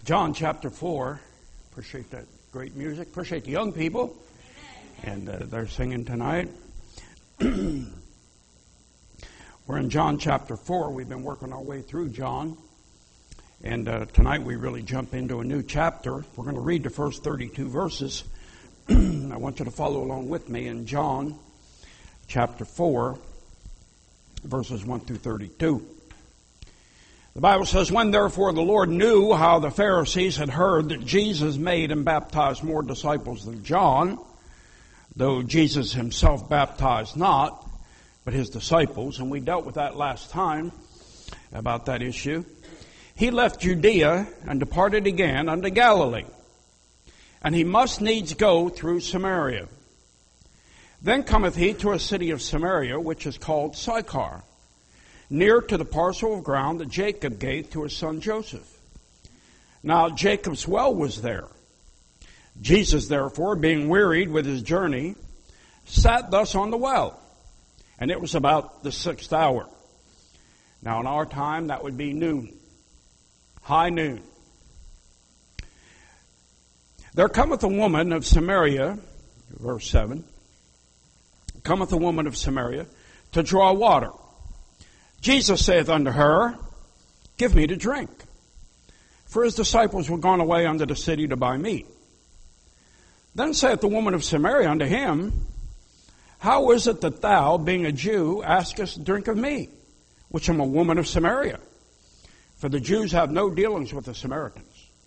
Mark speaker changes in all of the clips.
Speaker 1: John chapter 4. Appreciate that great music. Appreciate the young people. And they're singing tonight. We're in John chapter 4. We've been working our way through John. And tonight we really jump into a new chapter. We're going to read the first 32 verses. I want you to follow along with me in John chapter 4, verses 1 through 32. The Bible says, "When therefore the Lord knew how the Pharisees had heard that Jesus made and baptized more disciples than John, though Jesus himself baptized not, but his disciples," and we dealt with that last time about that issue, "he left Judea and departed again unto Galilee. And he must needs go through Samaria. Then cometh he to a city of Samaria, which is called Sychar, near to the parcel of ground that Jacob gave to his son Joseph. Now Jacob's well was there. Jesus, therefore, being wearied with his journey, sat thus on the well, and it was about the 6th hour. Now in our time, that would be noon, high noon. There cometh a woman of Samaria," verse 7, "cometh a woman of Samaria to draw water. Jesus saith unto her, Give me to drink. For his disciples were gone away unto the city to buy meat. Then saith the woman of Samaria unto him, How is it that thou, being a Jew, askest drink of me, which am a woman of Samaria? For the Jews have no dealings with the Samaritans.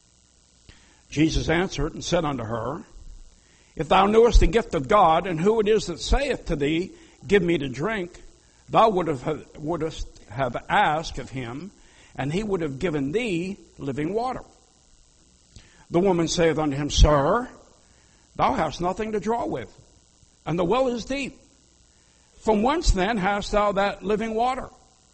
Speaker 1: Jesus answered and said unto her, If thou knewest the gift of God, and who it is that saith to thee, Give me to drink, thou wouldst have asked of him, and he would have given thee living water. The woman saith unto him, Sir, thou hast nothing to draw with, and the well is deep. From whence then hast thou that living water?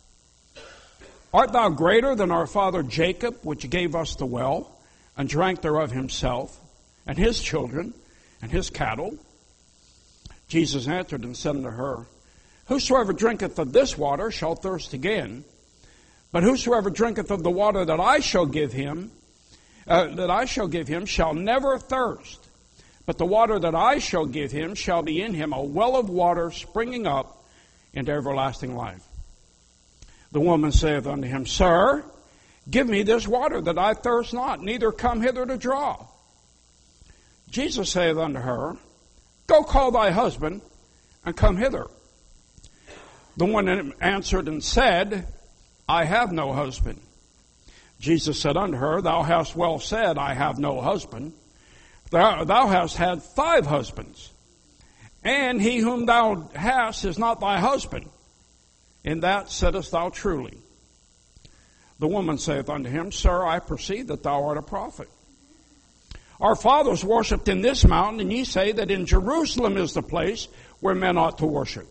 Speaker 1: Art thou greater than our father Jacob, which gave us the well, and drank thereof himself, and his children, and his cattle? Jesus answered and said unto her, Whosoever drinketh of this water shall thirst again, but whosoever drinketh of the water that I shall give him, shall never thirst. But the water that I shall give him shall be in him a well of water springing up into everlasting life. The woman saith unto him, Sir, give me this water that I thirst not, neither come hither to draw. Jesus saith unto her, Go call thy husband, and come hither. The woman answered and said, I have no husband. Jesus said unto her, Thou hast well said, I have no husband. Thou hast had 5 husbands, and he whom thou hast is not thy husband. In that saidst thou truly. The woman saith unto him, Sir, I perceive that thou art a prophet. Our fathers worshipped in this mountain, and ye say that in Jerusalem is the place where men ought to worship.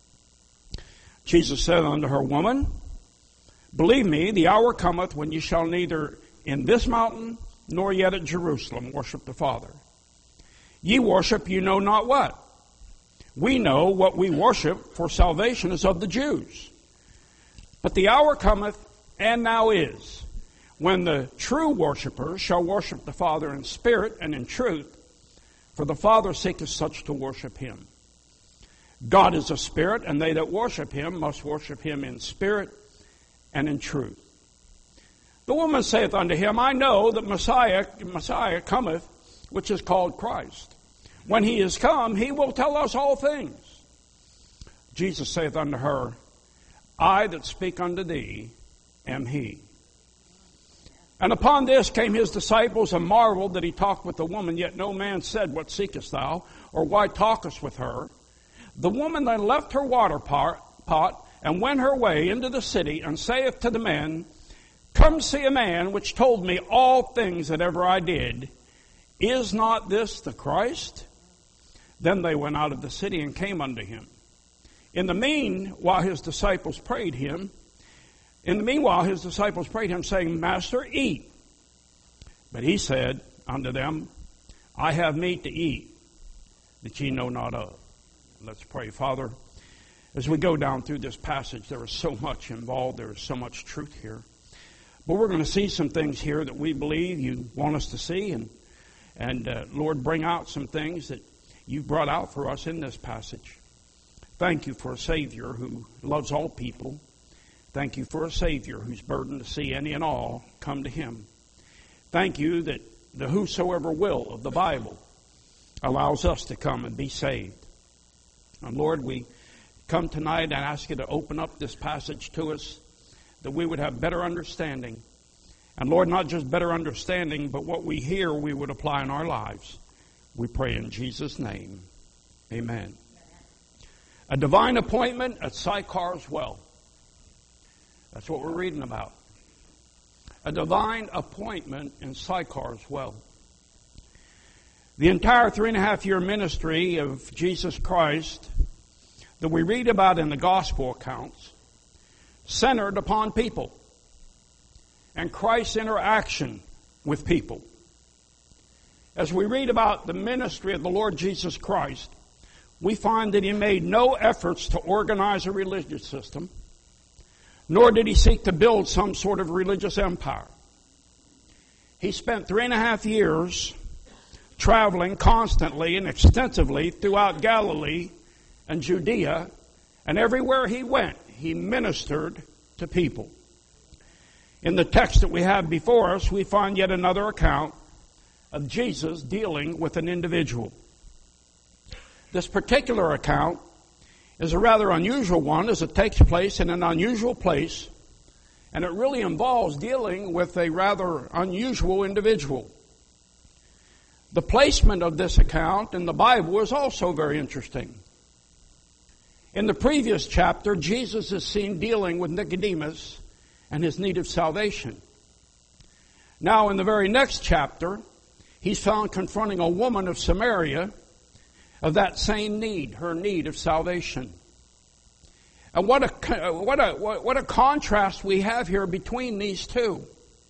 Speaker 1: Jesus said unto her, Woman, believe me, the hour cometh when ye shall neither in this mountain nor yet at Jerusalem worship the Father. Ye worship you know not what. We know what we worship, for salvation is of the Jews. But the hour cometh, and now is, when the true worshipers shall worship the Father in spirit and in truth, for the Father seeketh such to worship him. God is a spirit, and they that worship him must worship him in spirit and in truth. The woman saith unto him, I know that Messiah cometh, which is called Christ. When he is come, he will tell us all things. Jesus saith unto her, I that speak unto thee am he. And upon this came his disciples and marveled that he talked with the woman, yet no man said, What seekest thou? Or why talkest with her? The woman then left her water pot and went her way into the city, and saith to the men, Come see a man which told me all things that ever I did. Is not this the Christ? Then they went out of the city and came unto him. In the meanwhile his disciples prayed him, saying, Master, eat. But he said unto them, I have meat to eat, that ye know not of. Let's pray. Father, as we go down through this passage, there is so much involved. There is so much truth here. Well, we're going to see some things here that we believe you want us to see, and Lord, bring out some things that you brought out for us in this passage. Thank you for a Savior who loves all people. Thank you for a Savior who's burdened to see any and all come to Him. Thank you that the whosoever will of the Bible allows us to come and be saved. And Lord, we come tonight and ask you to open up this passage to us, that we would have better understanding. And Lord, not just better understanding, but what we hear we would apply in our lives. We pray in Jesus' name. Amen. A divine appointment at Sychar's well. That's what we're reading about. A divine appointment in Sychar's well. The entire 3.5-year ministry of Jesus Christ that we read about in the gospel accounts centered upon people and Christ's interaction with people. As we read about the ministry of the Lord Jesus Christ, we find that He made no efforts to organize a religious system, nor did He seek to build some sort of religious empire. He spent 3.5 years traveling constantly and extensively throughout Galilee and Judea, and everywhere He went, He ministered to people. In the text that we have before us, we find yet another account of Jesus dealing with an individual. This particular account is a rather unusual one, as it takes place in an unusual place, and it really involves dealing with a rather unusual individual. The placement of this account in the Bible is also very interesting. In the previous chapter, Jesus is seen dealing with Nicodemus and his need of salvation. Now, in the very next chapter, He's found confronting a woman of Samaria of that same need, her need of salvation. And what a contrast we have here between these two.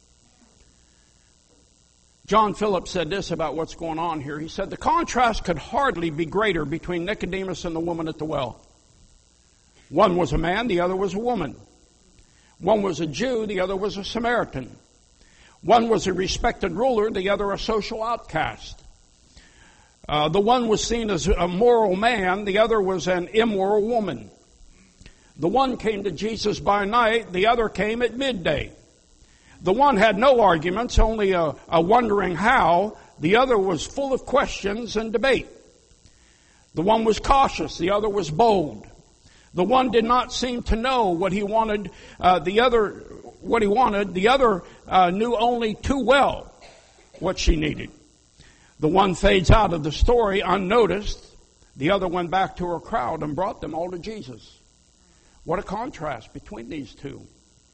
Speaker 1: John Phillips said this about what's going on here. He said, the contrast could hardly be greater between Nicodemus and the woman at the well. One was a man, the other was a woman. One was a Jew, the other was a Samaritan. One was a respected ruler, the other a social outcast. The one was seen as a moral man, the other was an immoral woman. The one came to Jesus by night, the other came at midday. The one had no arguments, only a wondering how. The other was full of questions and debate. The one was cautious, the other was bold. The one did not seem to know what he wanted, the other knew only too well what she needed. The one fades out of the story unnoticed. The other went back to her crowd and brought them all to Jesus. What a contrast between these two.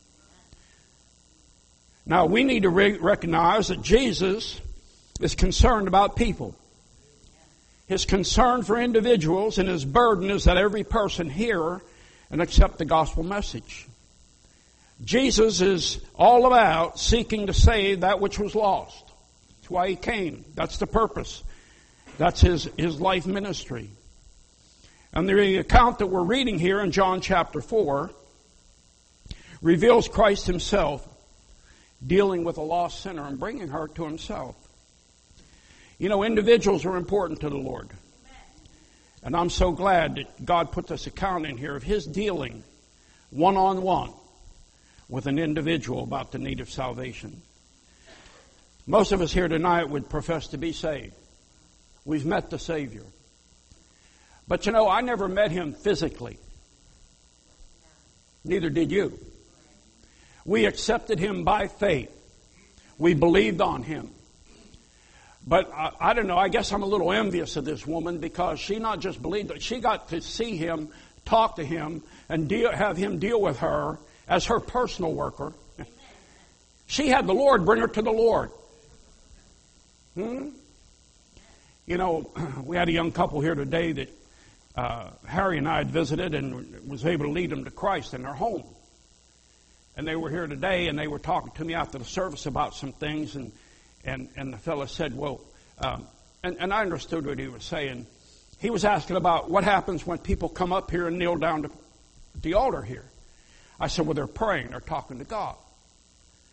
Speaker 1: Now, we need to recognize that Jesus is concerned about people. His concern for individuals and His burden is that every person hear and accept the gospel message. Jesus is all about seeking to save that which was lost. That's why He came. That's the purpose. That's His life ministry. And the account that we're reading here in John chapter 4 reveals Christ Himself dealing with a lost sinner and bringing her to Himself. You know, individuals are important to the Lord. And I'm so glad that God put this account in here of His dealing one-on-one with an individual about the need of salvation. Most of us here tonight would profess to be saved. We've met the Savior. But you know, I never met Him physically. Neither did you. We accepted Him by faith. We believed on Him. But I don't know, I guess I'm a little envious of this woman because she not just believed it, she got to see Him, talk to Him, and have Him deal with her as her personal worker. She had the Lord bring her to the Lord. You know, we had a young couple here today that Harry and I had visited and was able to lead them to Christ in their home. And they were here today and they were talking to me after the service about some things and the fellow said, well, and I understood what he was saying. He was asking about what happens when people come up here and kneel down to the altar here. I said, well, they're praying. They're talking to God.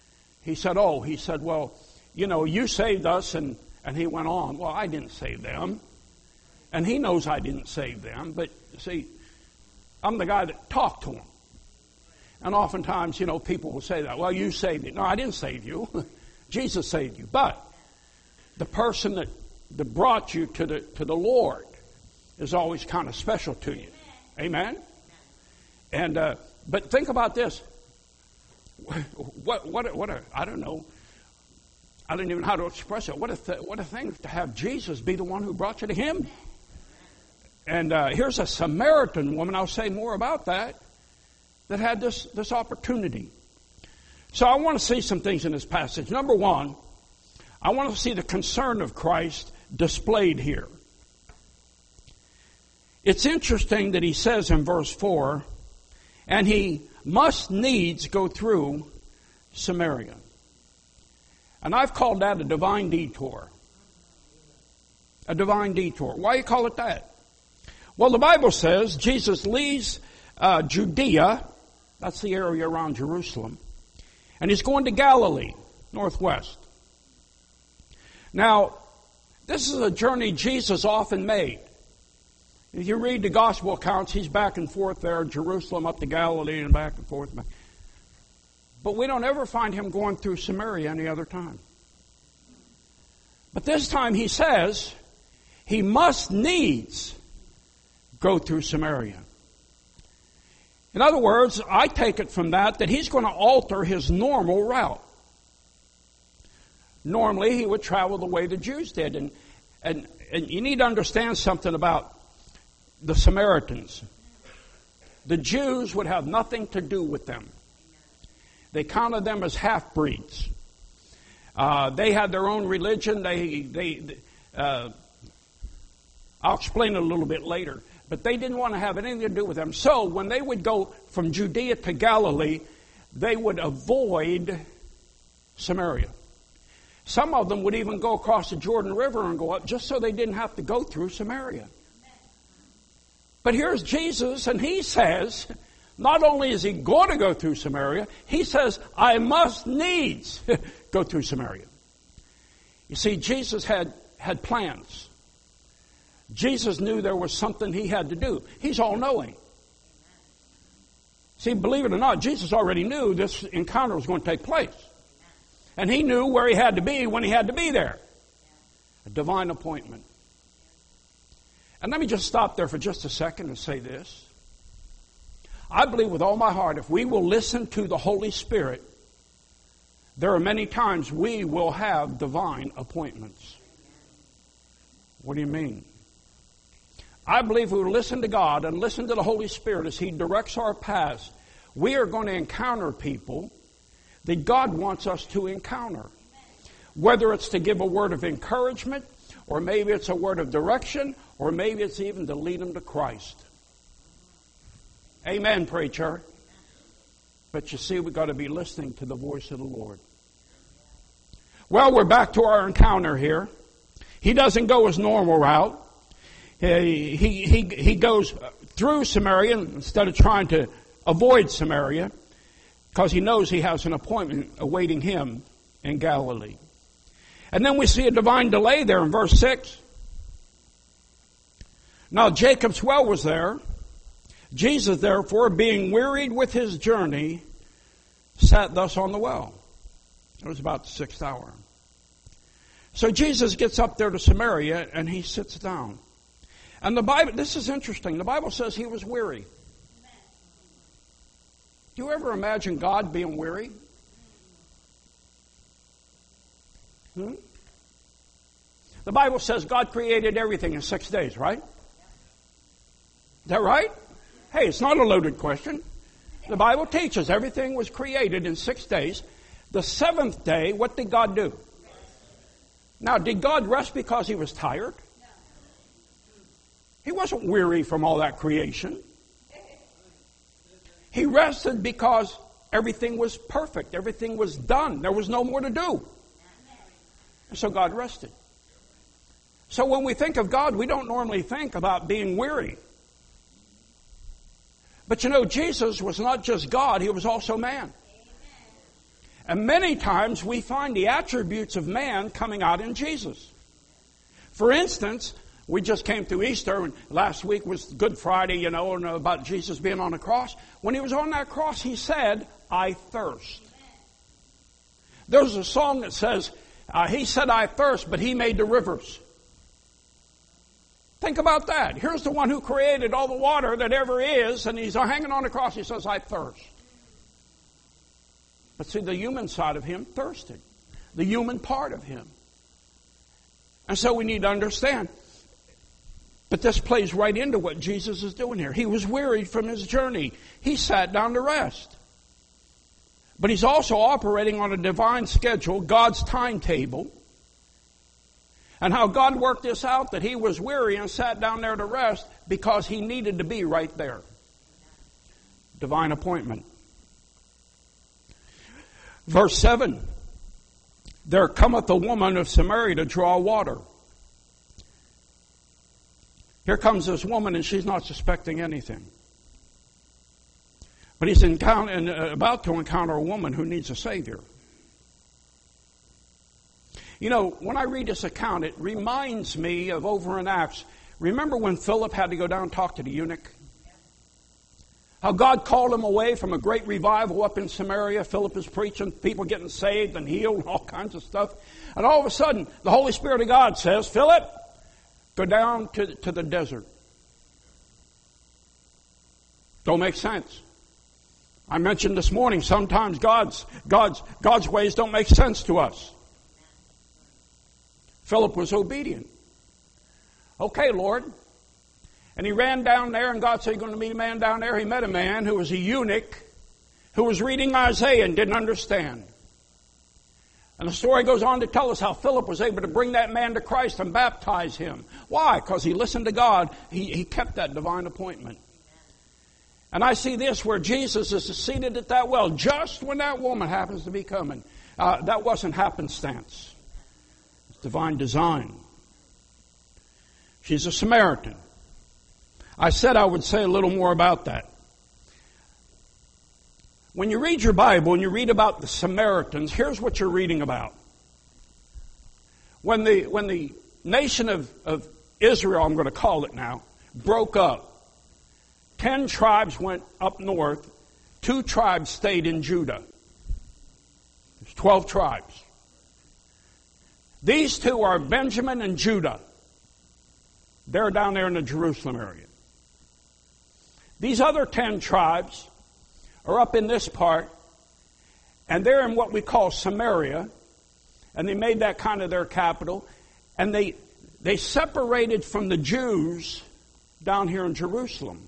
Speaker 1: he said, well, you saved us, and he went on, well, I didn't save them. And he knows I didn't save them, but see, I'm the guy that talked to them. And oftentimes, people will say that, well, you saved me. No, I didn't save you. Jesus saved you. But the person that brought you to the Lord is always kind of special to you. Amen? And but think about this. What I don't know. I don't even know how to express it. What a thing to have Jesus be the one who brought you to Him. And here's a Samaritan woman, I'll say more about that had this opportunity. So I want to see some things in this passage. Number one, I want to see the concern of Christ displayed here. It's interesting that he says in verse 4, and he must needs go through Samaria. And I've called that a divine detour. A divine detour. Why do you call it that? Well, the Bible says Jesus leaves Judea, that's the area around Jerusalem, and he's going to Galilee, northwest. Now, this is a journey Jesus often made. If you read the gospel accounts, he's back and forth there, Jerusalem up to Galilee and back and forth. But we don't ever find him going through Samaria any other time. But this time he says he must needs go through Samaria. In other words, I take it from that he's going to alter his normal route. Normally he would travel the way the Jews did. And you need to understand something about the Samaritans. The Jews would have nothing to do with them. They counted them as half-breeds. They had their own religion. I'll explain it a little bit later. But they didn't want to have anything to do with them. So when they would go from Judea to Galilee, they would avoid Samaria. Some of them would even go across the Jordan River and go up just so they didn't have to go through Samaria. But here's Jesus, and he says, not only is he going to go through Samaria, he says, I must needs go through Samaria. You see, Jesus had plans. Jesus knew there was something he had to do. He's all-knowing. See, believe it or not, Jesus already knew this encounter was going to take place. And he knew where he had to be when he had to be there. A divine appointment. And let me just stop there for just a second and say this. I believe with all my heart, if we will listen to the Holy Spirit, there are many times we will have divine appointments. What do you mean? I believe if we will listen to God and listen to the Holy Spirit as He directs our paths, we are going to encounter people that God wants us to encounter. Whether it's to give a word of encouragement, or maybe it's a word of direction, or maybe it's even to lead them to Christ. Amen, preacher. But you see, we've got to be listening to the voice of the Lord. Well, we're back to our encounter here. He doesn't go his normal route. He goes through Samaria instead of trying to avoid Samaria, because he knows he has an appointment awaiting him in Galilee. And then we see a divine delay there in verse 6. Now Jacob's well was there. Jesus, therefore, being wearied with his journey, sat thus on the well. It was about the 6th hour. So Jesus gets up there to Samaria and he sits down. And the Bible, this is interesting, the Bible says he was weary. Do you ever imagine God being weary? The Bible says God created everything in 6 days, right? Is that right? Hey, it's not a loaded question. The Bible teaches everything was created in 6 days. The 7th day, what did God do? Now, did God rest because he was tired? He wasn't weary from all that creation. He rested because everything was perfect. Everything was done. There was no more to do. And so God rested. So when we think of God, we don't normally think about being weary. But you know, Jesus was not just God, he was also man. And many times we find the attributes of man coming out in Jesus. For instance, we just came through Easter, and last week was Good Friday, and about Jesus being on the cross. When he was on that cross, he said, I thirst. There's a song that says, he said, I thirst, but he made the rivers. Think about that. Here's the one who created all the water that ever is, and he's hanging on the cross. He says, I thirst. But see, the human side of him thirsted. The human part of him. And so we need to understand. But this plays right into what Jesus is doing here. He was wearied from his journey. He sat down to rest. But he's also operating on a divine schedule, God's timetable. And how God worked this out, that he was weary and sat down there to rest because he needed to be right there. Divine appointment. Verse 7. There cometh a woman of Samaria to draw water. Here comes this woman, and she's not suspecting anything. But he's about to encounter a woman who needs a Savior. When I read this account, it reminds me of over in Acts. Remember when Philip had to go down and talk to the eunuch? How God called him away from a great revival up in Samaria. Philip is preaching, people getting saved and healed and all kinds of stuff. And all of a sudden, the Holy Spirit of God says, Philip, go down to the desert. Don't make sense. I mentioned this morning, sometimes God's ways don't make sense to us. Philip was obedient. Okay, Lord. And he ran down there, and God said, you're going to meet a man down there. He met a man who was a eunuch, who was reading Isaiah and didn't understand. And the story goes on to tell us how Philip was able to bring that man to Christ and baptize him. Why? Because he listened to God. He kept that divine appointment. And I see this where Jesus is seated at that well just when that woman happens to be coming. That wasn't happenstance. It's divine design. She's a Samaritan. I said I would say a little more about that. When you read your Bible and you read about the Samaritans, here's what you're reading about. When the nation of Israel, I'm going to call it now, broke up, 10 tribes went up north, 2 tribes stayed in Judah. There's 12 tribes. These 2 are Benjamin and Judah. They're down there in the Jerusalem area. These other 10 tribes are up in this part, and they're in what we call Samaria, and they made that kind of their capital, and they separated from the Jews down here in Jerusalem.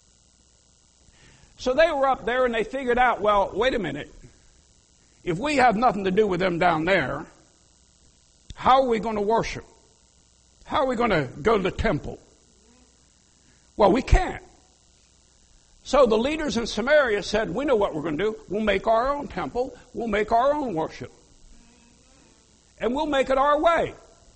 Speaker 1: So they were up there, and they figured out, well, wait a minute. If we have nothing to do with them down there, how are we going to worship? How are we going to go to the temple? Well, we can't. So the leaders in Samaria said, we know what we're going to do. We'll make our own temple. We'll make our own worship. And we'll make it our way.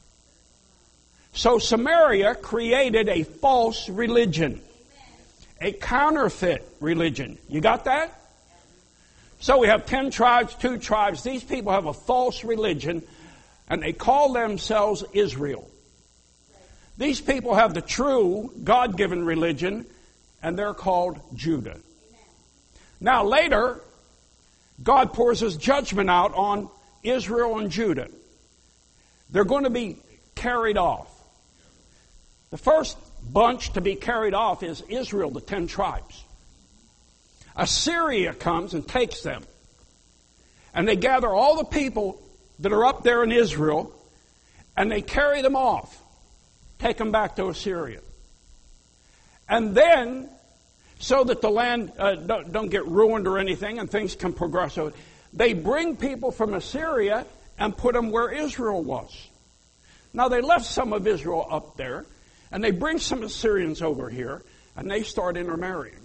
Speaker 1: So Samaria created a false religion. A counterfeit religion. You got that? So we have 10 tribes, 2 tribes. These people have a false religion, and they call themselves Israel. These people have the true God-given religion, and they're called Judah. Now later, God pours His judgment out on Israel and Judah. They're going to be carried off. The first bunch to be carried off is Israel, the 10 tribes. Assyria comes and takes them. And they gather all the people that are up there in Israel, and they carry them off. Take them back to Assyria. And then, so that the land don't get ruined or anything and things can progress, so they bring people from Assyria and put them where Israel was. Now they left some of Israel up there, and they bring some Assyrians over here, and they start intermarrying.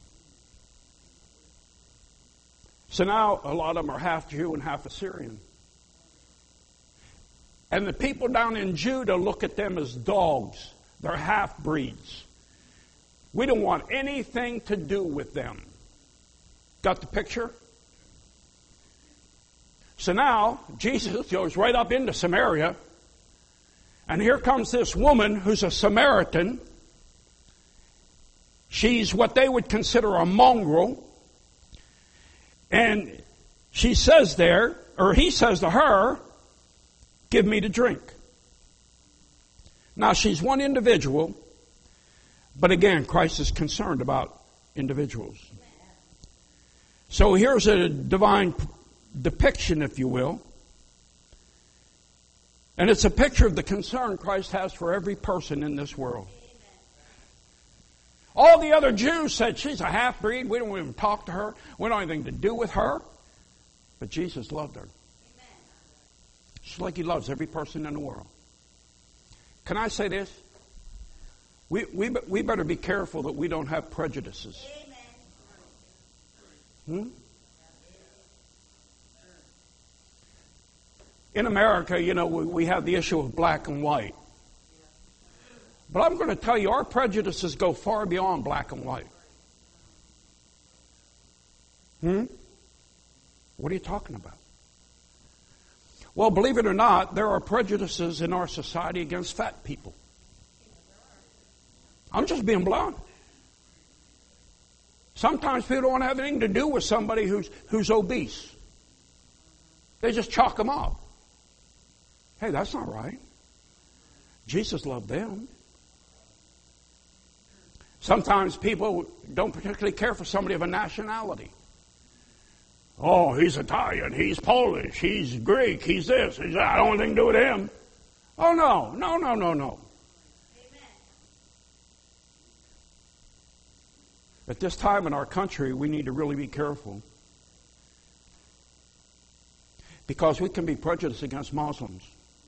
Speaker 1: So now a lot of them are half Jew and half Assyrian. And the people down in Judah look at them as dogs. They're half-breeds. We don't want anything to do with them. Got the picture? So now, Jesus goes right up into Samaria, and here comes this woman who's a Samaritan. She's what they would consider a mongrel. And she says there, or he says to her, give me to drink. Now, she's one individual, but again, Christ is concerned about individuals. So here's a divine depiction, if you will. And it's a picture of the concern Christ has for every person in this world. All the other Jews said, she's a half-breed. We don't even talk to her. We don't have anything to do with her. But Jesus loved her. Just like he loves every person in the world. Can I say this? We better be careful that we don't have prejudices. In America, we have the issue of black and white. But I'm going to tell you, our prejudices go far beyond black and white. What are you talking about? Well, believe it or not, there are prejudices in our society against fat people. I'm just being blunt. Sometimes people don't want to have anything to do with somebody who's obese. They just chalk them off. Hey, that's not right. Jesus loved them. Sometimes people don't particularly care for somebody of a nationality. Oh, he's Italian, he's Polish, he's Greek, he's this, he's that. I don't want anything to do with him. Oh, no. Amen. At this time in our country, we need to really be careful. Because we can be prejudiced against Muslims.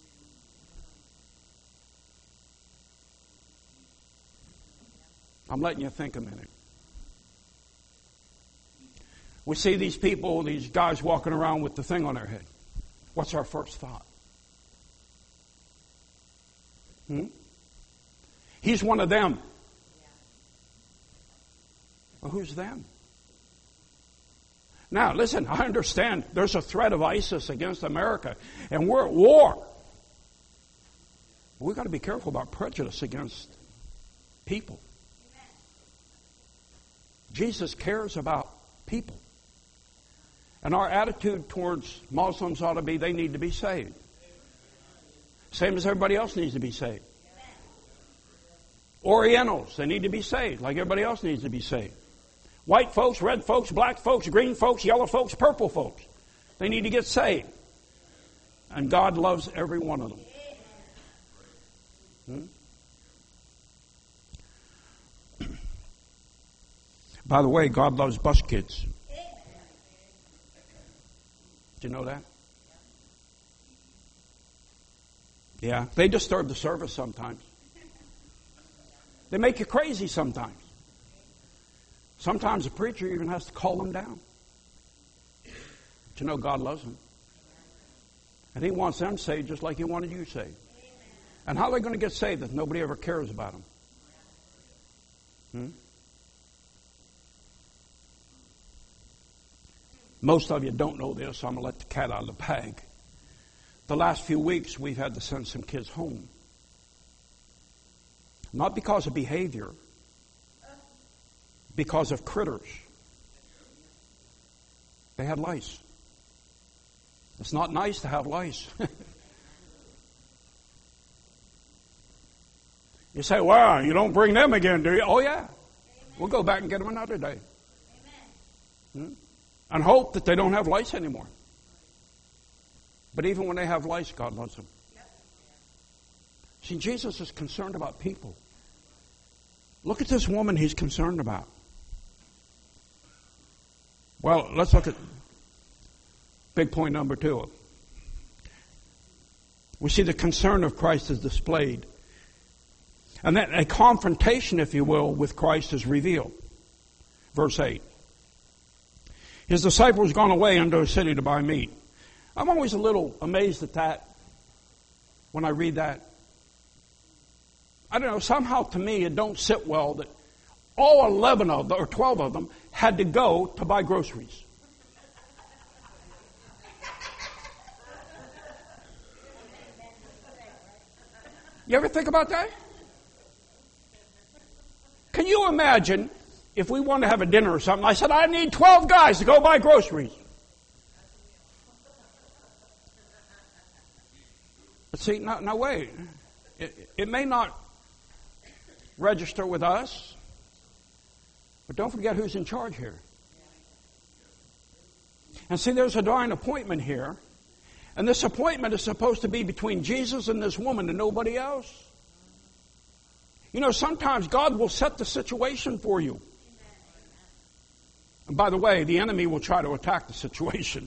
Speaker 1: I'm letting you think a minute. We see these people, these guys walking around with the thing on their head. What's our first thought? He's one of them. Well, who's them? Now, listen, I understand there's a threat of ISIS against America, and we're at war. We've got to be careful about prejudice against people. Jesus cares about people. And our attitude towards Muslims ought to be they need to be saved. Same as everybody else needs to be saved. Orientals, they need to be saved like everybody else needs to be saved. White folks, red folks, black folks, green folks, yellow folks, purple folks. They need to get saved. And God loves every one of them. By the way, God loves bus kids. Did you know that? Yeah, they disturb the service sometimes. They make you crazy sometimes. Sometimes the preacher even has to call them down. But you know God loves them. And He wants them saved just like He wanted you saved. And how are they going to get saved if nobody ever cares about them? Most of you don't know this, so I'm going to let the cat out of the bag. The last few weeks, we've had to send some kids home. Not because of behavior, because of critters. They had lice. It's not nice to have lice. You say, well, you don't bring them again, do you? Oh, yeah. We'll go back and get them another day. And hope that they don't have lice anymore. But even when they have lice, God loves them. See, Jesus is concerned about people. Look at this woman He's concerned about. Well, let's look at big point number 2. We see the concern of Christ is displayed. And then a confrontation, if you will, with Christ is revealed. Verse 8. His disciples gone away unto a city to buy meat. I'm always a little amazed at that when I read that. I don't know, somehow to me it don't sit well that all 11 of them, or 12 of them, had to go to buy groceries. You ever think about that? Can you imagine if we wanted to have a dinner or something? I said, I need 12 guys to go buy groceries. But see, no wait. It may not register with us, but don't forget who's in charge here. And see, there's a divine appointment here. And this appointment is supposed to be between Jesus and this woman and nobody else. You know, sometimes God will set the situation for you. And by the way, the enemy will try to attack the situation.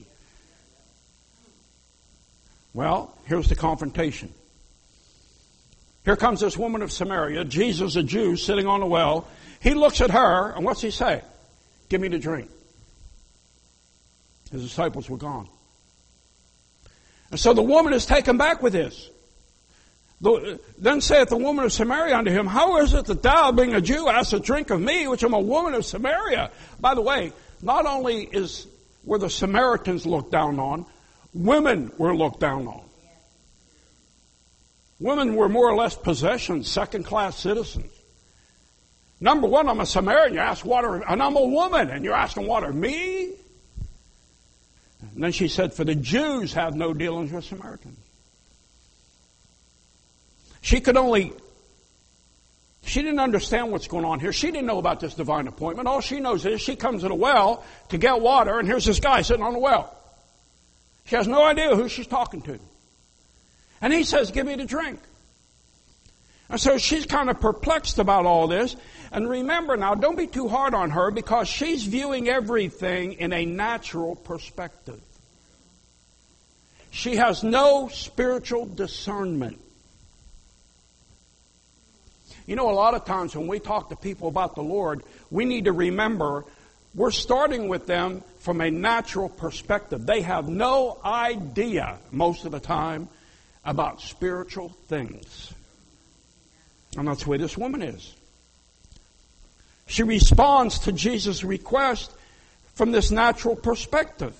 Speaker 1: Well, here's the confrontation. Here comes this woman of Samaria, Jesus, a Jew, sitting on a well. He looks at her, and what's he say? Give me the drink. His disciples were gone. And so the woman is taken back with this. Then saith the woman of Samaria unto him, how is it that thou, being a Jew, askest a drink of me, which am a woman of Samaria? By the way, not only were the Samaritans looked down on, women were looked down on. Women were more or less possessions, second-class citizens. Number one, I'm a Samaritan. You ask water, and I'm a woman, and you're asking water me? And then she said, for the Jews have no dealings with Samaritans. She didn't understand what's going on here. She didn't know about this divine appointment. All she knows is she comes to the well to get water, and here's this guy sitting on the well. She has no idea who she's talking to. And he says, give me the drink. And so she's kind of perplexed about all this. And remember now, don't be too hard on her because she's viewing everything in a natural perspective. She has no spiritual discernment. You know, a lot of times when we talk to people about the Lord, we need to remember we're starting with them from a natural perspective. They have no idea, most of the time, about spiritual things. And that's the way this woman is. She responds to Jesus' request from this natural perspective.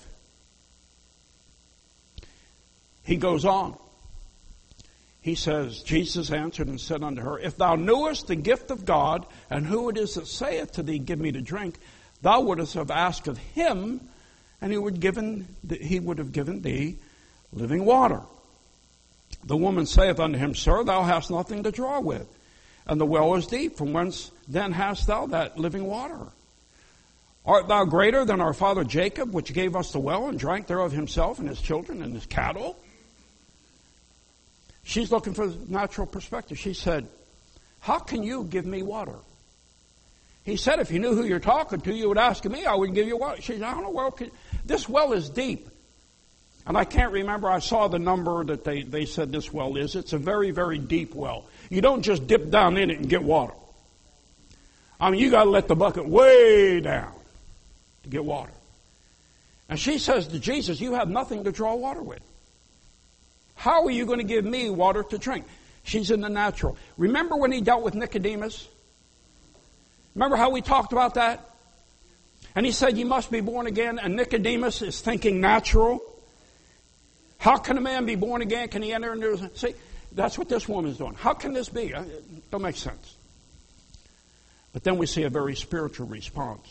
Speaker 1: He goes on. He says, Jesus answered and said unto her, if thou knewest the gift of God, and who it is that saith to thee, give me to drink, thou wouldst have asked of him, and he would have given thee living water. The woman saith unto him, Sir, thou hast nothing to draw with, and the well is deep. From whence then hast thou that living water? Art thou greater than our father Jacob, which gave us the well, and drank thereof himself, and his children, and his cattle? She's looking for the natural perspective. She said, how can you give me water? He said, if you knew who you're talking to, you would ask me, I would give you water. She said, I don't know, this well is deep. And I can't remember, I saw the number that they said this well is. It's a very, very deep well. You don't just dip down in it and get water. I mean, you got to let the bucket way down to get water. And she says to Jesus, you have nothing to draw water with. How are you going to give me water to drink? She's in the natural. Remember when he dealt with Nicodemus? Remember how we talked about that? And he said, you must be born again. And Nicodemus is thinking natural. How can a man be born again? Can he enter into his... See, that's what this woman's doing. How can this be? It don't make sense. But then we see a very spiritual response.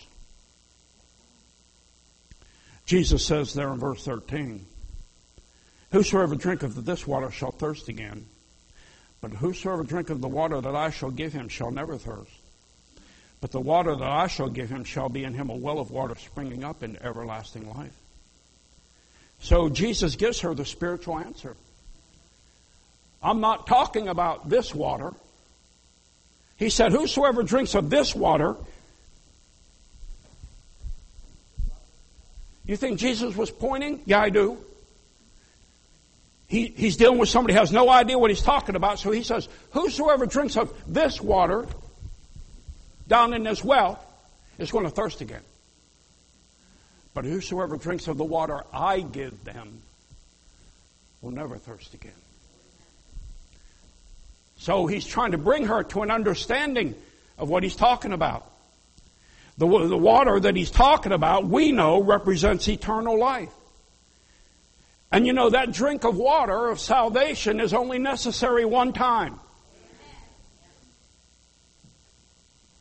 Speaker 1: Jesus says there in verse 13, whosoever drinketh of this water shall thirst again. But whosoever drinketh the water that I shall give him shall never thirst. But the water that I shall give him shall be in him a well of water springing up into everlasting life. So Jesus gives her the spiritual answer. I'm not talking about this water. He said, whosoever drinks of this water. You think Jesus was pointing? Yeah, I do. He's dealing with somebody who has no idea what he's talking about. So he says, whosoever drinks of this water down in this well is going to thirst again. But whosoever drinks of the water I give them will never thirst again. So he's trying to bring her to an understanding of what he's talking about. The water that he's talking about, we know, represents eternal life. And you know, that drink of water of salvation is only necessary one time.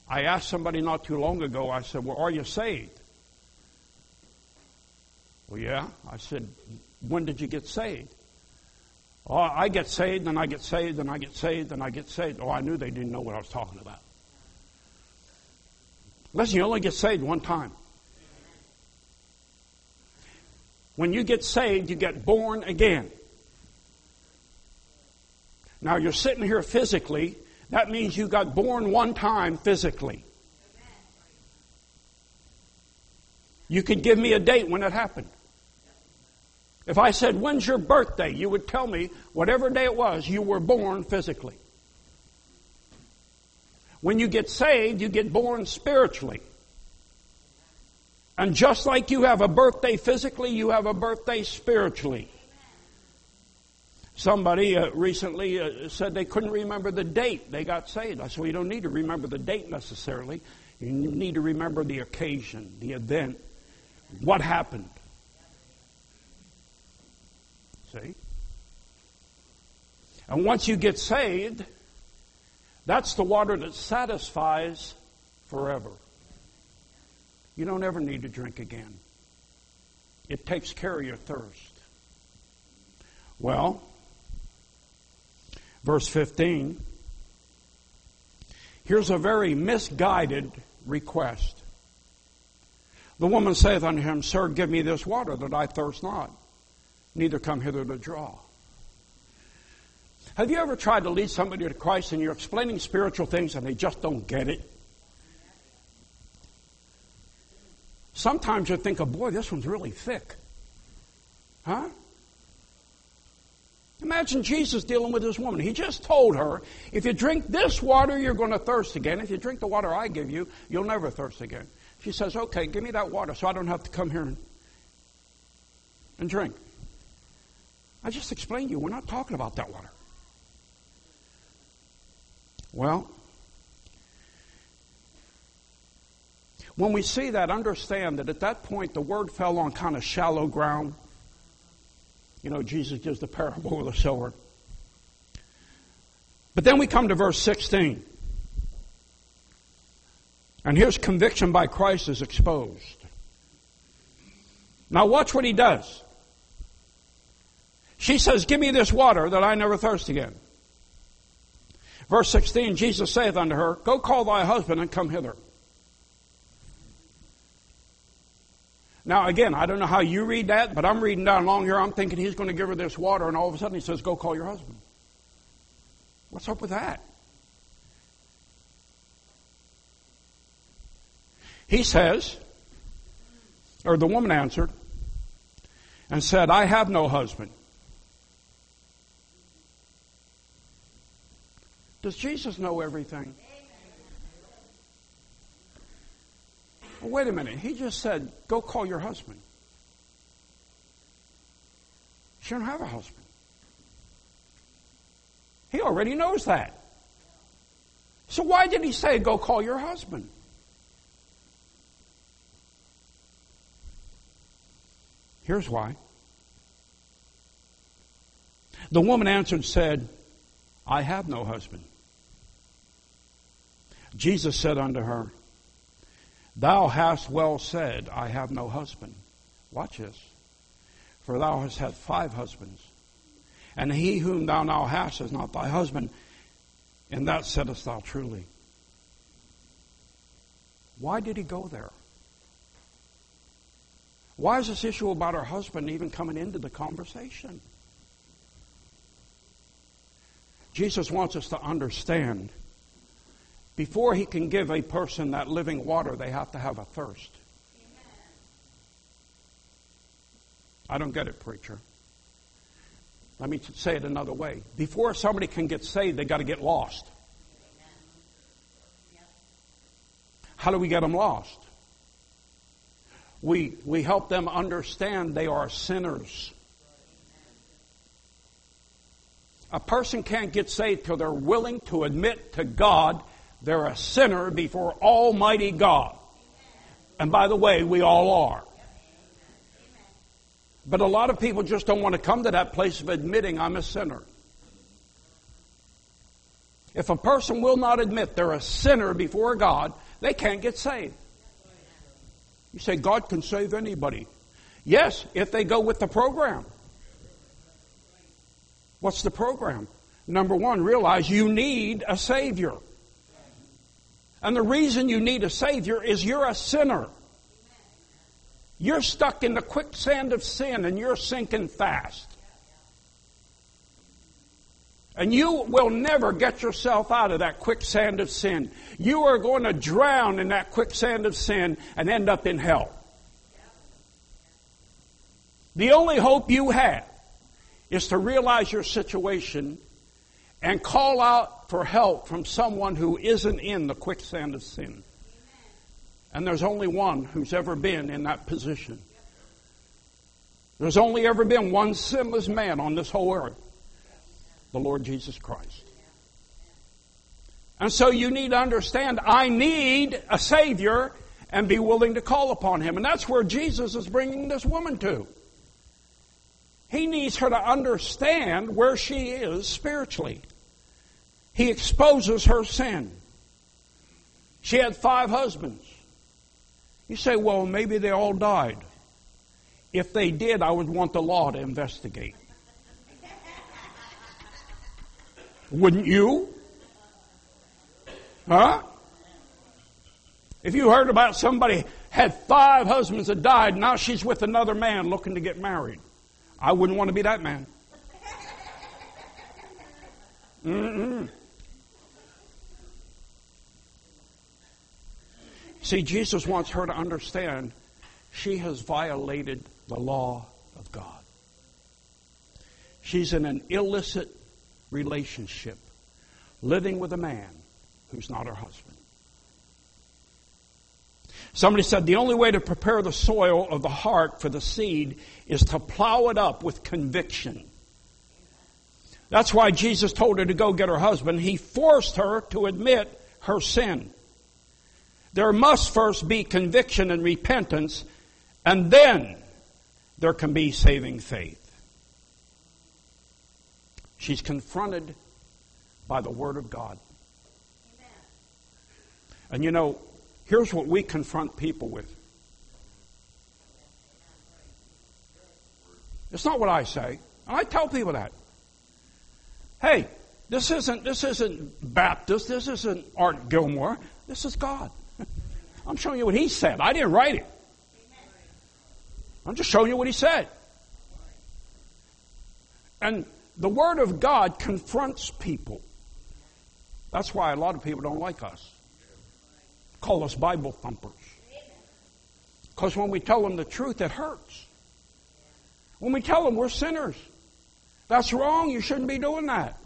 Speaker 1: I asked somebody not too long ago, I said, well, are you saved? Well, yeah. I said, when did you get saved? Oh, I get saved, and I get saved, and I get saved, and I get saved. Oh, I knew they didn't know what I was talking about. Listen, you only get saved one time. When you get saved, you get born again. Now, you're sitting here physically. That means you got born one time physically. You could give me a date when it happened. If I said, when's your birthday? You would tell me whatever day it was, you were born physically. When you get saved, you get born spiritually. And just like you have a birthday physically, you have a birthday spiritually. Somebody recently said they couldn't remember the date they got saved. I said, well, you don't need to remember the date necessarily. You need to remember the occasion, the event, what happened. See? And once you get saved, that's the water that satisfies forever. You don't ever need to drink again. It takes care of your thirst. Well, verse 15, here's a very misguided request. The woman saith unto him, Sir, give me this water that I thirst not, neither come hither to draw. Have you ever tried to lead somebody to Christ and you're explaining spiritual things and they just don't get it? Sometimes you think, oh boy, this one's really thick. Huh? Imagine Jesus dealing with this woman. He just told her, if you drink this water, you're going to thirst again. If you drink the water I give you, you'll never thirst again. She says, okay, give me that water so I don't have to come here and drink. I just explained to you, we're not talking about that water. Well, when we see that, understand that at that point the word fell on kind of shallow ground. You know, Jesus gives the parable of the sower. But then we come to verse 16. And here's conviction by Christ is exposed. Now watch what he does. She says, give me this water that I never thirst again. Verse 16, Jesus saith unto her, Go call thy husband and come hither. Now again, I don't know how you read that, but I'm reading down along here, I'm thinking he's going to give her this water, and all of a sudden he says, go call your husband. What's up with that? He says, or the woman answered, and said, I have no husband. Does Jesus know everything? Well, wait a minute. He just said, go call your husband. She don't have a husband. He already knows that. So why did he say, go call your husband? Here's why. The woman answered and said, I have no husband. Jesus said unto her, Thou hast well said, I have no husband. Watch this. For thou hast had 5 husbands, and he whom thou now hast is not thy husband, and that saidst thou truly. Why did he go there? Why is this issue about her husband even coming into the conversation? Jesus wants us to understand, before he can give a person that living water, they have to have a thirst. I don't get it, preacher. Let me say it another way. Before somebody can get saved, they got to get lost. How do we get them lost? We help them understand they are sinners. A person can't get saved till they're willing to admit to God they're a sinner before Almighty God. And by the way, we all are. But a lot of people just don't want to come to that place of admitting I'm a sinner. If a person will not admit they're a sinner before God, they can't get saved. You say, God can save anybody. Yes, if they go with the program. What's the program? Number one, realize you need a Savior. And the reason you need a Savior is you're a sinner. You're stuck in the quicksand of sin and you're sinking fast. And you will never get yourself out of that quicksand of sin. You are going to drown in that quicksand of sin and end up in hell. The only hope you have is to realize your situation and call out for help from someone who isn't in the quicksand of sin. And there's only one who's ever been in that position. There's only ever been one sinless man on this whole earth. The Lord Jesus Christ. And so you need to understand, I need a Savior and be willing to call upon Him. And that's where Jesus is bringing this woman to. He needs her to understand where she is spiritually. He exposes her sin. She had 5 husbands. You say, well, maybe they all died. If they did, I would want the law to investigate. Wouldn't you? Huh? If you heard about somebody had 5 husbands that died, now she's with another man looking to get married. I wouldn't want to be that man. See, Jesus wants her to understand she has violated the law of God. She's in an illicit relationship, living with a man who's not her husband. Somebody said the only way to prepare the soil of the heart for the seed is to plow it up with conviction. That's why Jesus told her to go get her husband. He forced her to admit her sin. There must first be conviction and repentance, and then there can be saving faith. She's confronted by the Word of God. And you know, here's what we confront people with. It's not what I say. And I tell people that. Hey, this isn't Baptist. This isn't Art Gilmore. This is God. I'm showing you what He said. I didn't write it. I'm just showing you what He said. And the Word of God confronts people. That's why a lot of people don't like us. Call us Bible thumpers. Because when we tell them the truth, it hurts. When we tell them we're sinners, that's wrong, you shouldn't be doing that.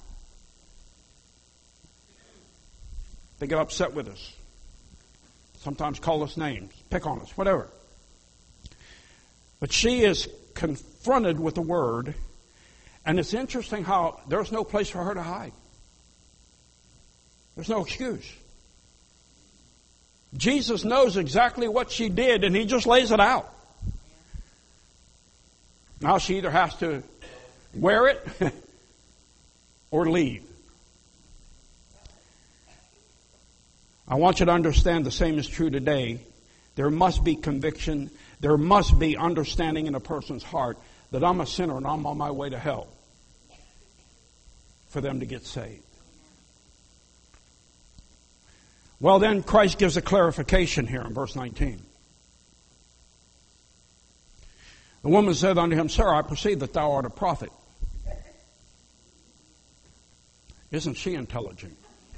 Speaker 1: They get upset with us. Sometimes call us names, pick on us, whatever. But she is confronted with the Word, and it's interesting how there's no place for her to hide. There's no excuse. Jesus knows exactly what she did, and He just lays it out. Now she either has to wear it or leave. I want you to understand the same is true today. There must be conviction. There must be understanding in a person's heart that I'm a sinner and I'm on my way to hell for them to get saved. Well, then Christ gives a clarification here in verse 19. The woman said unto Him, Sir, I perceive that thou art a prophet. Isn't she intelligent?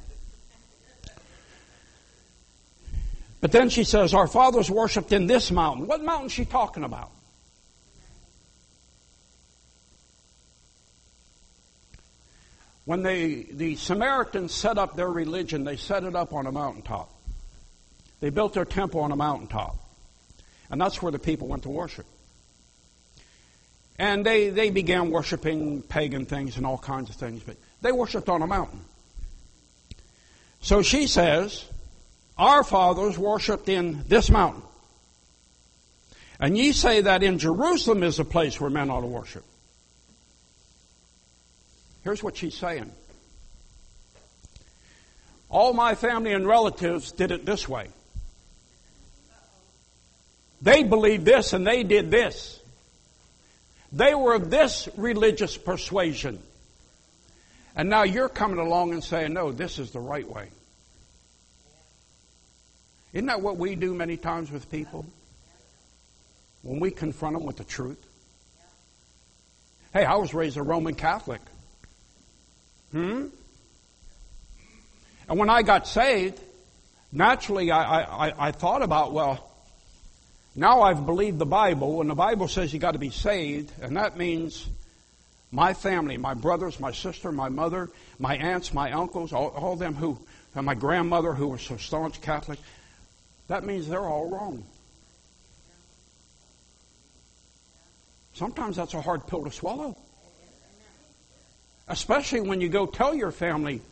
Speaker 1: But then she says, Our fathers worshipped in this mountain. What mountain is she talking about? When the Samaritans set up their religion, they set it up on a mountaintop. They built their temple on a mountaintop. And that's where the people went to worship. And they began worshiping pagan things and all kinds of things, but they worshipped on a mountain. So she says, Our fathers worshipped in this mountain. And ye say that in Jerusalem is a place where men ought to worship. Here's what she's saying. All my family and relatives did it this way. They believed this and they did this. They were of this religious persuasion. And now you're coming along and saying, no, this is the right way. Isn't that what we do many times with people? When we confront them with the truth. Hey, I was raised a Roman Catholic. And when I got saved, naturally I thought about, well, now I've believed the Bible, and the Bible says you got to be saved, and that means my family, my brothers, my sister, my mother, my aunts, my uncles, all them who, and my grandmother who was so staunch Catholic, that means they're all wrong. Sometimes that's a hard pill to swallow. Especially when you go tell your family,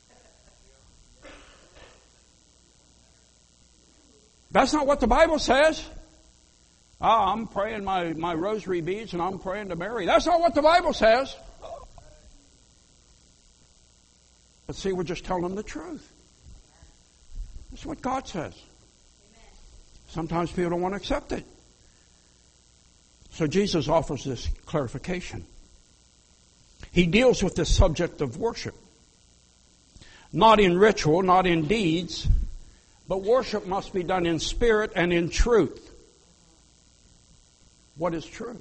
Speaker 1: that's not what the Bible says. I'm praying my rosary beads and I'm praying to Mary. That's not what the Bible says. But see, we're just telling them the truth. That's what God says. Sometimes people don't want to accept it. So Jesus offers this clarification. He deals with this subject of worship. Not in ritual, not in deeds, but worship must be done in spirit and in truth. What is truth?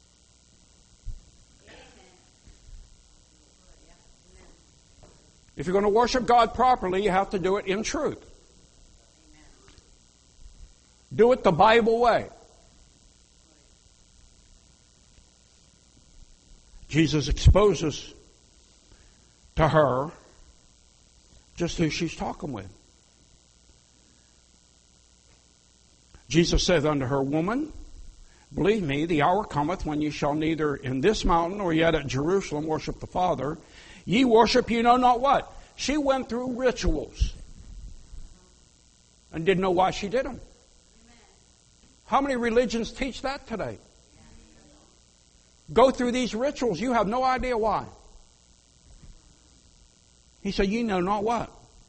Speaker 1: If you're going to worship God properly, you have to do it in truth. Do it the Bible way. Jesus exposes to her just who she's talking with. Jesus saith unto her, Woman, believe me, the hour cometh when ye shall neither in this mountain nor yet at Jerusalem worship the Father. Ye worship you know not what. She went through rituals and didn't know why she did them. How many religions teach that today? Go through these rituals. You have no idea why. He said, you know not what.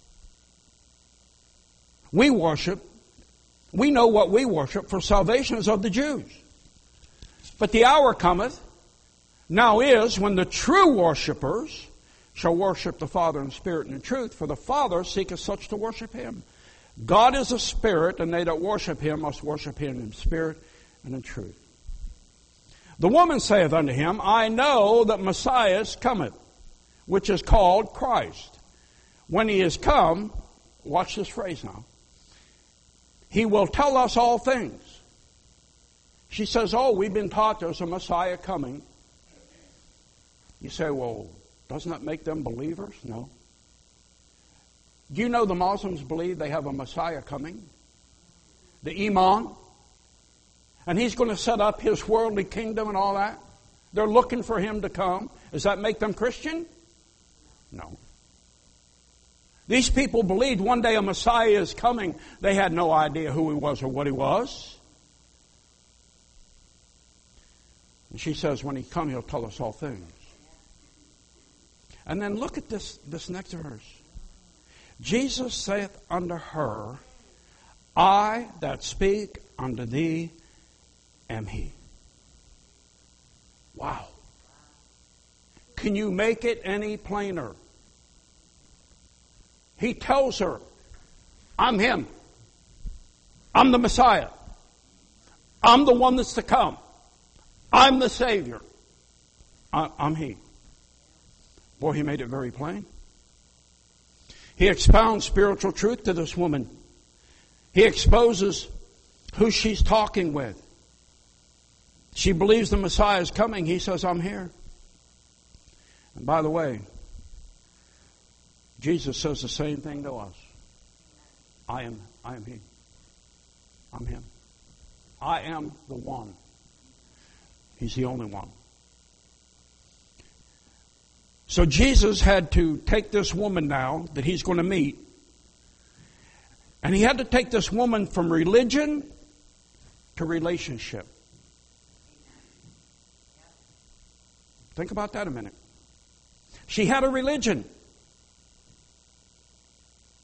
Speaker 1: We worship. We know what we worship, for salvation is of the Jews. But the hour cometh, now is, when the true worshipers shall worship the Father in spirit and in truth, for the Father seeketh such to worship Him. God is a spirit, and they that worship Him must worship Him in spirit and in truth. The woman saith unto him, I know that Messiah cometh, which is called Christ. When He is come, watch this phrase now, He will tell us all things. She says, oh, we've been taught there's a Messiah coming. You say, well, doesn't that make them believers? No. Do you know the Muslims believe they have a Messiah coming? The Imam. And He's going to set up His worldly kingdom and all that. They're looking for Him to come. Does that make them Christian? No. These people believed one day a Messiah is coming. They had no idea who He was or what He was. And she says, when He comes, He'll tell us all things. And then look at this next verse. Jesus saith unto her, I that speak unto thee am He. Wow. Can you make it any plainer? He tells her, I'm Him. I'm the Messiah. I'm the one that's to come. I'm the Savior. I'm He. Boy, He made it very plain. He expounds spiritual truth to this woman. He exposes who she's talking with. She believes the Messiah is coming. He says, I'm here. And by the way, Jesus says the same thing to us. I am He. I'm Him. I am the one. He's the only one. So Jesus had to take this woman now that He's going to meet, and He had to take this woman from religion to relationship. Think about that a minute. She had a religion.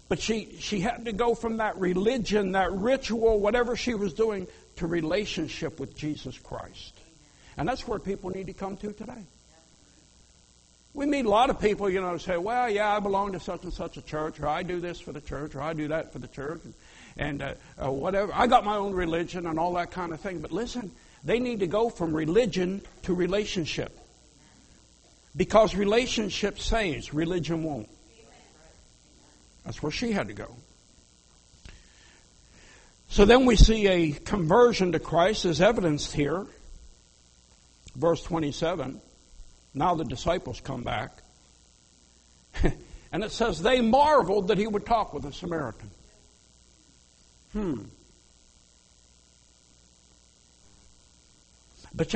Speaker 1: But she had to go from that religion, that ritual, whatever she was doing, to relationship with Jesus Christ. And that's where people need to come to today. We meet a lot of people, say, well, yeah, I belong to such and such a church, or I do this for the church, or I do that for the church, and whatever. I got my own religion and all that kind of thing. But listen, they need to go from religion to relationship. Because relationship saves, religion won't. That's where she had to go. So then we see a conversion to Christ as evidenced here. Verse 27. Now the disciples come back. And it says, they marveled that he would talk with a Samaritan. But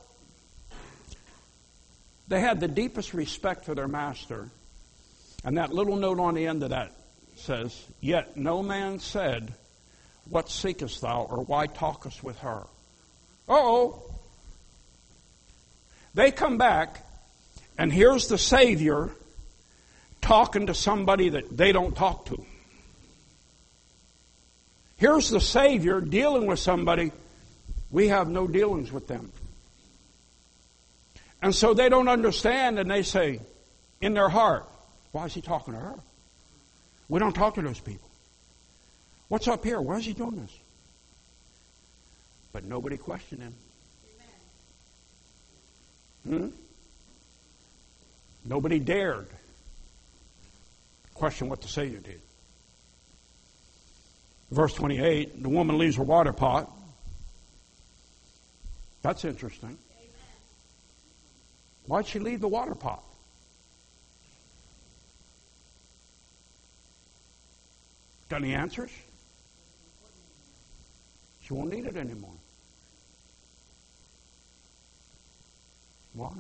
Speaker 1: they had the deepest respect for their master. And that little note on the end of that says, yet no man said, what seekest thou, or why talkest with her? Uh-oh. They come back, and here's the Savior talking to somebody that they don't talk to. Here's the Savior dealing with somebody, we have no dealings with them. And so they don't understand, and they say, in their heart, why is he talking to her? We don't talk to those people. What's up here? Why is he doing this? But nobody questioned him. Nobody dared question what the Savior did. Verse 28, the woman leaves her water pot. That's interesting. Why'd she leave the water pot? Got any answers? She won't need it anymore. Why?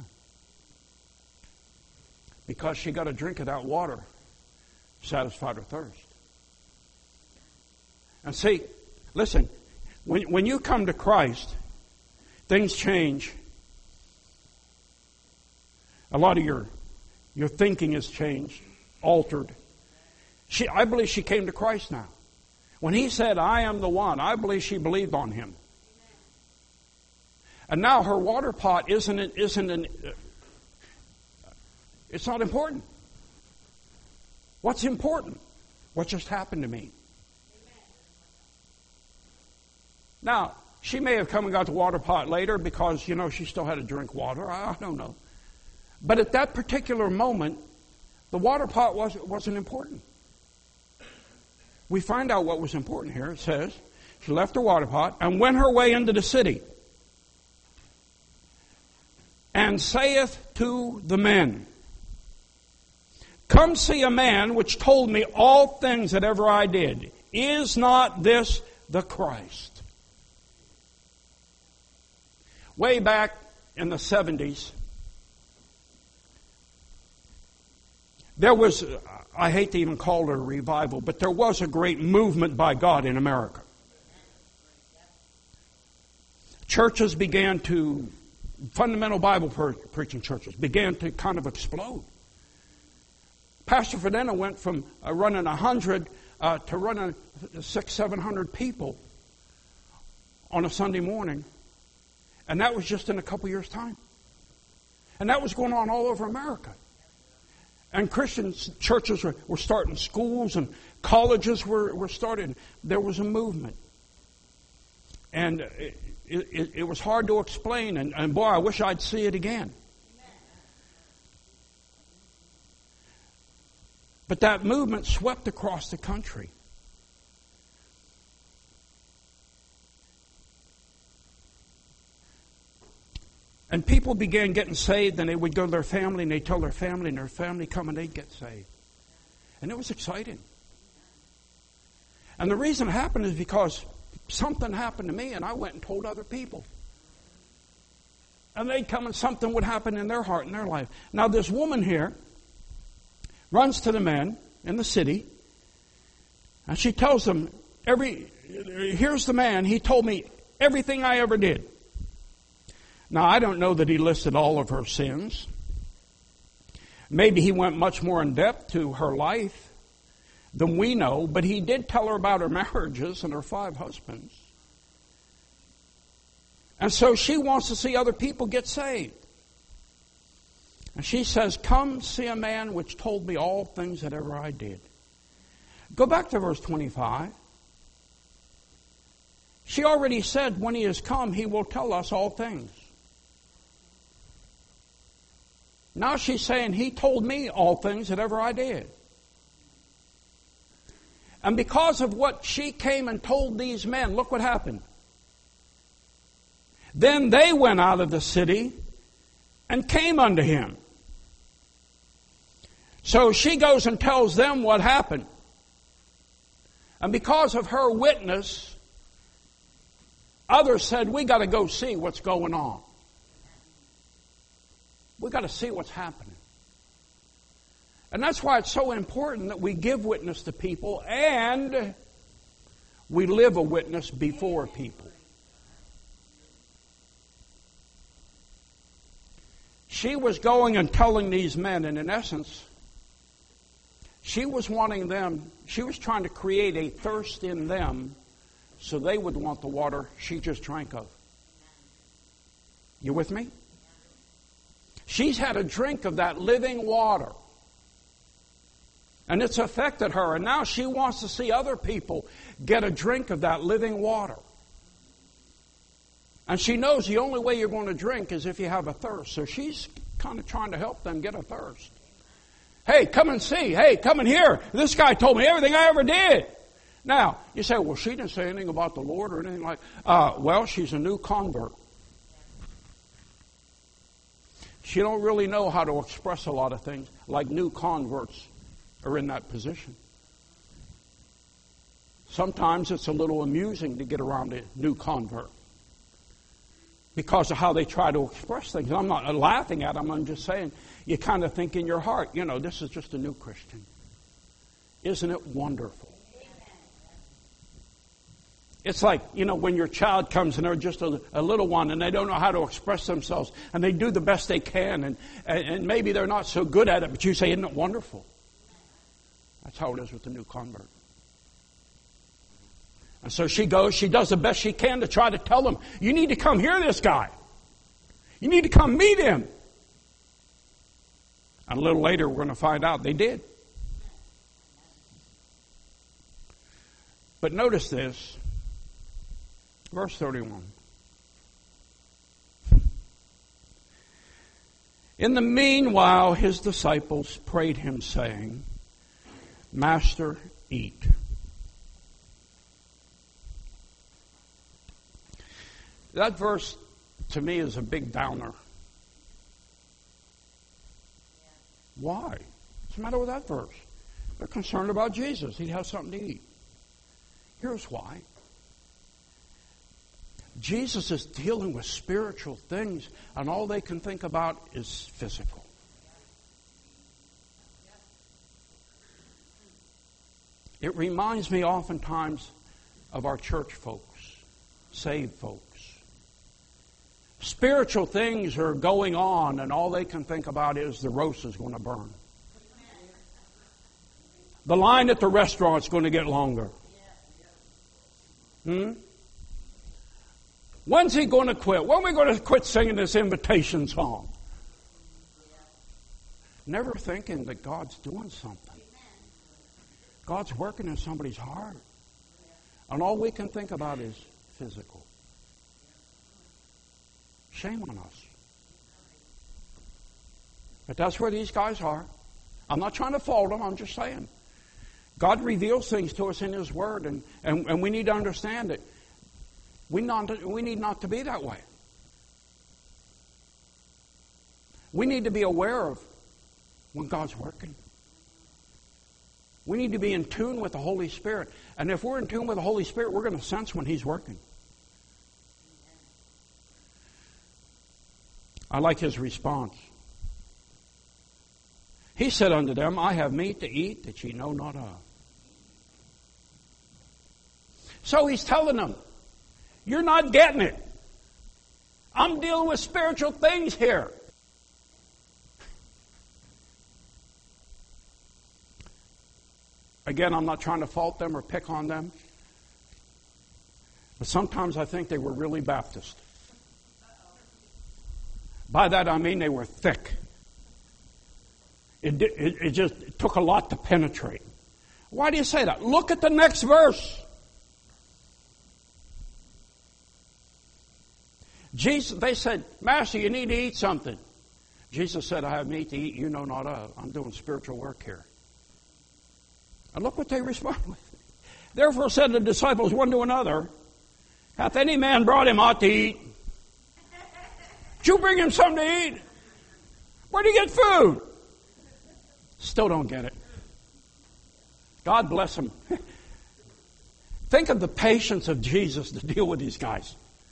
Speaker 1: Because she got a drink of that water, satisfied her thirst. And see, listen, when you come to Christ, things change. A lot of your thinking has changed, altered. I believe she came to Christ now. When he said, I am the one, I believe she believed on him. And now her water pot it's not important. What's important? What just happened to me? Now, she may have come and got the water pot later because, she still had to drink water. I don't know. But at that particular moment, the water pot wasn't important. We find out what was important here. It says, she left her water pot and went her way into the city, and saith to the men, come see a man which told me all things that ever I did. Is not this the Christ? Way back in the 70s, there was, I hate to even call it a revival, but there was a great movement by God in America. Churches began to, fundamental Bible preaching churches began to kind of explode. Pastor Fedena went from running 100 to running 600-700 people on a Sunday morning. And that was just in a couple years' time. And that was going on all over America. And Christian churches were starting schools, and colleges were started. There was a movement. And it was hard to explain. And boy, I wish I'd see it again. But that movement swept across the country. And people began getting saved, and they would go to their family, and they'd tell their family, and their family come, and they'd get saved. And it was exciting. And the reason it happened is because something happened to me, and I went and told other people. And they'd come, and something would happen in their heart, in their life. Now, this woman here runs to the men in the city, and she tells them, here's the man, he told me everything I ever did. Now, I don't know that he listed all of her sins. Maybe he went much more in depth to her life. than we know, but he did tell her about her marriages and her 5 husbands. And so she wants to see other people get saved. And she says, "Come see a man which told me all things that ever I did." Go back to verse 25. She already said, when he has come, he will tell us all things. Now she's saying, he told me all things that ever I did. And because of what she came and told these men, look what happened. Then they went out of the city and came unto him. So she goes and tells them what happened. And because of her witness, others said, we got to go see what's going on. We got to see what's happening. And that's why it's so important that we give witness to people and we live a witness before people. She was going and telling these men, and in essence, she was wanting them, she was trying to create a thirst in them so they would want the water she just drank of. You with me? She's had a drink of that living water. And it's affected her. And now she wants to see other people get a drink of that living water. And she knows the only way you're going to drink is if you have a thirst. So she's kind of trying to help them get a thirst. Hey, come and see. Hey, come and hear. This guy told me everything I ever did. Now, you say, well, she didn't say anything about the Lord or anything like that. Well, she's a new convert. She don't really know how to express a lot of things, like new converts are in that position. Sometimes it's a little amusing to get around a new convert because of how they try to express things. I'm not laughing at them. I'm just saying, you kind of think in your heart, this is just a new Christian. Isn't it wonderful? It's like, when your child comes and they're just a little one and they don't know how to express themselves and they do the best they can and maybe they're not so good at it, but you say, isn't it wonderful? That's how it is with the new convert. And so she goes, she does the best she can to try to tell them, you need to come hear this guy. You need to come meet him. And a little later we're going to find out they did. But notice this. Verse 31. In the meanwhile, his disciples prayed him, saying, Master, eat. That verse, to me, is a big downer. Why? What's the matter with that verse? They're concerned about Jesus. He'd have something to eat. Here's why. Jesus is dealing with spiritual things, and all they can think about is physical. It reminds me oftentimes of our church folks, saved folks. Spiritual things are going on, and all they can think about is the roast is going to burn. The line at the restaurant is going to get longer. When's he going to quit? When are we going to quit singing this invitation song? Never thinking that God's doing something. God's working in somebody's heart. And all we can think about is physical. Shame on us. But that's where these guys are. I'm not trying to fault them. I'm just saying. God reveals things to us in His Word, and we need to understand it. We need not to be that way. We need to be aware of when God's working. We need to be in tune with the Holy Spirit. And if we're in tune with the Holy Spirit, we're going to sense when He's working. I like his response. He said unto them, I have meat to eat that ye know not of. So he's telling them, you're not getting it. I'm dealing with spiritual things here. Again, I'm not trying to fault them or pick on them. But sometimes I think they were really Baptist. By that I mean they were thick. It just took a lot to penetrate. Why do you say that? Look at the next verse. Jesus, they said, Master, you need to eat something. Jesus said, I have meat to eat you know not of. I'm doing spiritual work here. And look what they respond with. Therefore said the disciples one to another, hath any man brought him aught to eat? Did you bring him something to eat? Where did he get food? Still don't get it. God bless him. Think of the patience of Jesus to deal with these guys.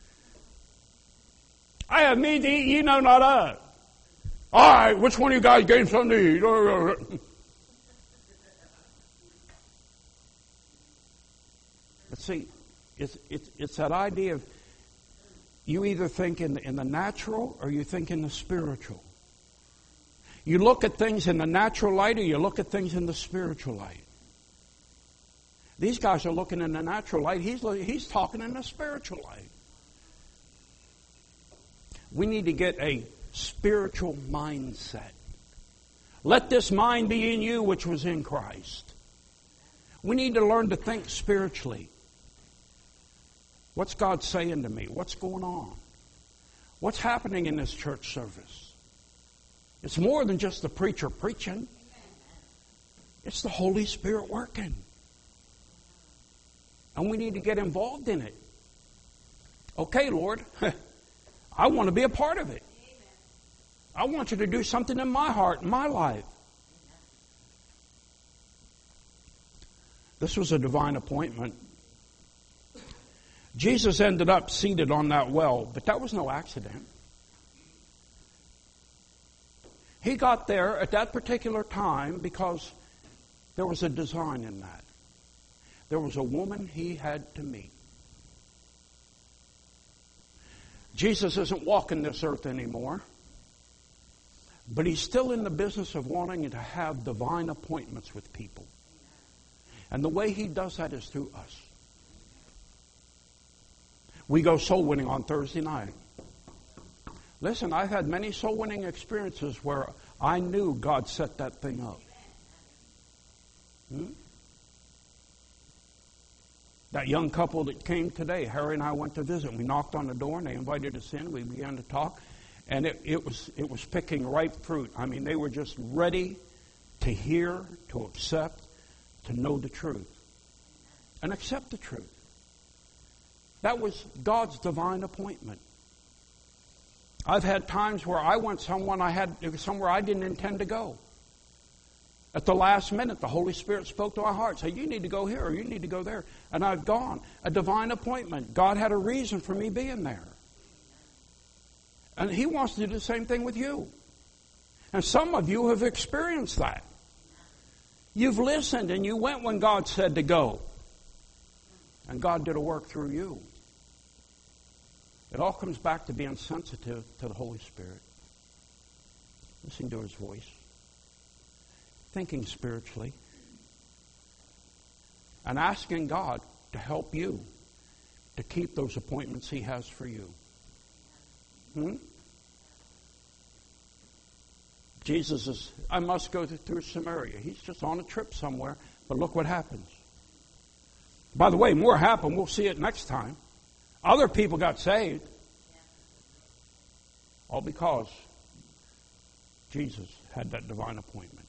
Speaker 1: I have meat to eat, you know not of. All right, which one of you guys gave something to eat? But see, it's that idea of you either think in the natural or you think in the spiritual. You look at things in the natural light or you look at things in the spiritual light. These guys are looking in the natural light. He's talking in the spiritual light. We need to get a spiritual mindset. Let this mind be in you which was in Christ. We need to learn to think spiritually. What's God saying to me? What's going on? What's happening in this church service? It's more than just the preacher preaching. It's the Holy Spirit working. And we need to get involved in it. Okay, Lord, I want to be a part of it. I want you to do something in my heart, in my life. This was a divine appointment. Jesus ended up seated on that well, but that was no accident. He got there at that particular time because there was a design in that. There was a woman he had to meet. Jesus isn't walking this earth anymore, but he's still in the business of wanting to have divine appointments with people. And the way he does that is through us. We go soul winning on Thursday night. Listen, I've had many soul winning experiences where I knew God set that thing up. That young couple that came today, Harry and I went to visit. We knocked on the door and they invited us in. We began to talk. And it was picking ripe fruit. I mean, they were just ready to hear, to accept, to know the truth. And accept the truth. That was God's divine appointment. I've had times where I went somewhere I didn't intend to go. At the last minute, the Holy Spirit spoke to our heart, said, you need to go here or you need to go there. And I've gone. A divine appointment. God had a reason for me being there. And he wants to do the same thing with you. And some of you have experienced that. You've listened and you went when God said to go. And God did a work through you. It all comes back to being sensitive to the Holy Spirit. Listening to his voice. Thinking spiritually. And asking God to help you to keep those appointments he has for you. Jesus is, I must go through Samaria. He's just on a trip somewhere. But look what happens. By the way, more happened. We'll see it next time. Other people got saved. All because Jesus had that divine appointment.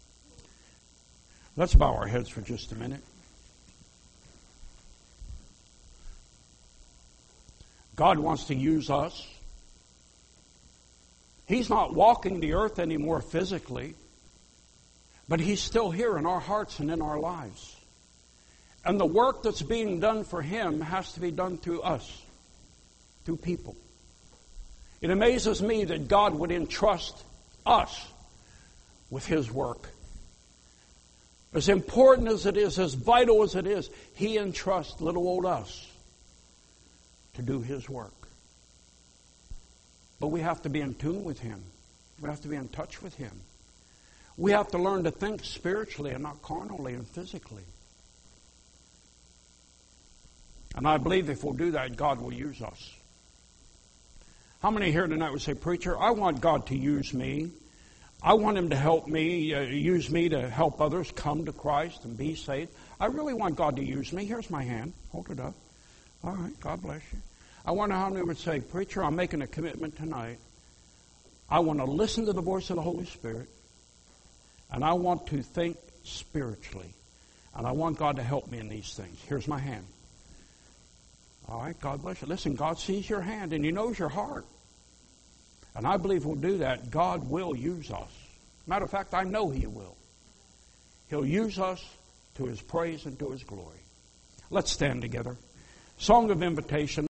Speaker 1: Let's bow our heads for just a minute. God wants to use us. He's not walking the earth anymore physically, but he's still here in our hearts and in our lives. And the work that's being done for him has to be done through us, through people. It amazes me that God would entrust us with his work. As important as it is, as vital as it is, he entrusts little old us to do his work. But we have to be in tune with him. We have to be in touch with him. We have to learn to think spiritually and not carnally and physically. And I believe if we'll do that, God will use us. How many here tonight would say, Preacher, I want God to use me. I want Him to help me, use me to help others come to Christ and be saved. I really want God to use me. Here's my hand. Hold it up. All right, God bless you. I wonder how many would say, Preacher, I'm making a commitment tonight. I want to listen to the voice of the Holy Spirit, and I want to think spiritually, and I want God to help me in these things. Here's my hand. All right, God bless you. Listen, God sees your hand, and He knows your heart. And I believe we'll do that. God will use us. Matter of fact, I know He will. He'll use us to His praise and to His glory. Let's stand together. Song of invitation.